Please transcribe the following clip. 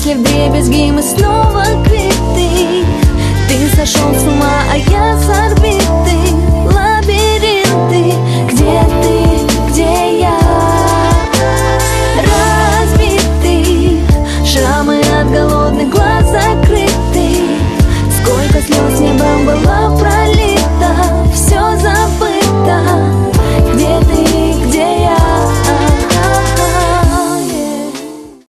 вдребезги мы снова квиты. Ты сошел с ума, а я